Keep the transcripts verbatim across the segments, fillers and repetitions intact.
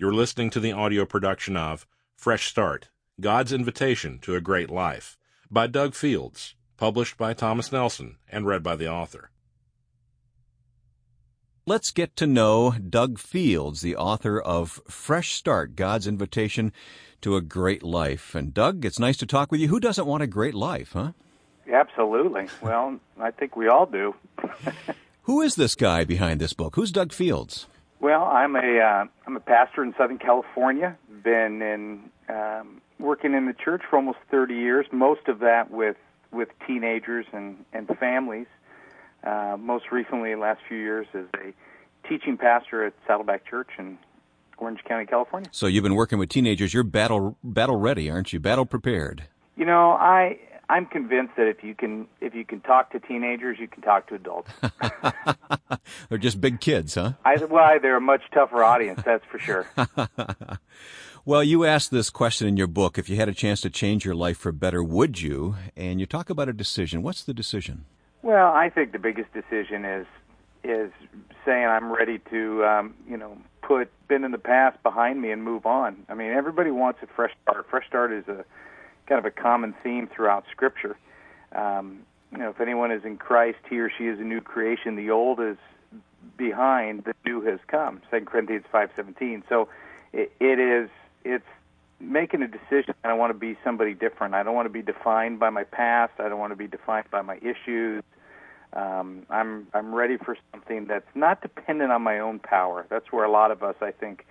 You're listening to the audio production of Fresh Start, God's Invitation to a Great Life, by Doug Fields, published by Thomas Nelson, and read by the author. Let's get to know Doug Fields, the author of Fresh Start, God's Invitation to a Great Life. And Doug, it's nice to talk with you. Who doesn't want a great life, huh? Absolutely. Well, I think we all do. Who is this guy behind this book? Who's Doug Fields? Well, I'm a uh, I'm a pastor in Southern California. Been in um, working in the church for almost thirty years. Most of that with with teenagers and and families. Uh, most recently, the last few years, as a teaching pastor at Saddleback Church in Orange County, California. So you've been working with teenagers. You're battle battle ready, aren't you? Battle prepared. You know, I I'm convinced that if you can if you can talk to teenagers, you can talk to adults. They're just big kids, huh? Either way, they're a much tougher audience, that's for sure. Well, you asked this question in your book. If you had a chance to change your life for better, would you? And you talk about a decision. What's the decision? Well, I think the biggest decision is is saying I'm ready to, um, you know, put been in the past behind me and move on. I mean, everybody wants a fresh start. Fresh start is a kind of a common theme throughout Scripture. Um, you know, if anyone is in Christ, he or she is a new creation. The old is behind, the new has come. Second Corinthians five seventeen. So it, it is it's making a decision. I want to be somebody different. I don't want to be defined by my past. I don't want to be defined by my issues. Um, I'm I'm ready for something that's not dependent on my own power. That's where a lot of us, I think,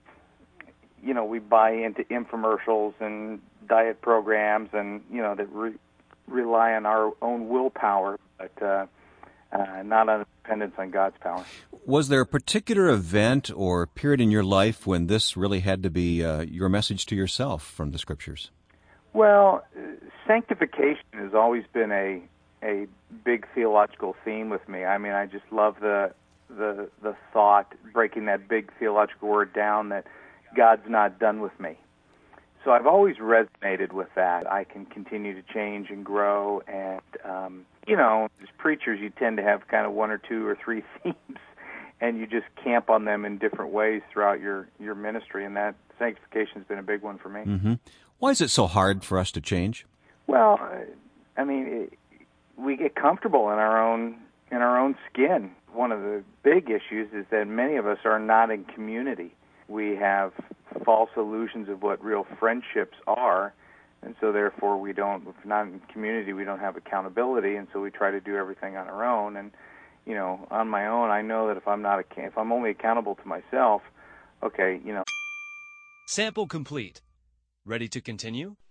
you know, we buy into infomercials and diet programs, and you know that re- rely on our own willpower, but uh, uh, not on dependence on God's power. Was there a particular event or period in your life when this really had to be uh, your message to yourself from the Scriptures? Well, sanctification has always been a a big theological theme with me. I mean, I just love the the the thought, breaking that big theological word down, that God's not done with me. So I've always resonated with that. I can continue to change and grow, and um, you know, as preachers, you tend to have kind of one or two or three themes, and you just camp on them in different ways throughout your, your ministry, and that sanctification has been a big one for me. Mm-hmm. Why is it so hard for us to change? Well, I mean, it, we get comfortable in our own in our own skin. One of the big issues is that many of us are not in community. We have false illusions of what real friendships are, and so therefore we don't, if not in community, we don't have accountability, and so we try to do everything on our own. And, you know, on my own, I know that if I'm not, if I'm only accountable to myself, okay, you know. Sample complete. Ready to continue?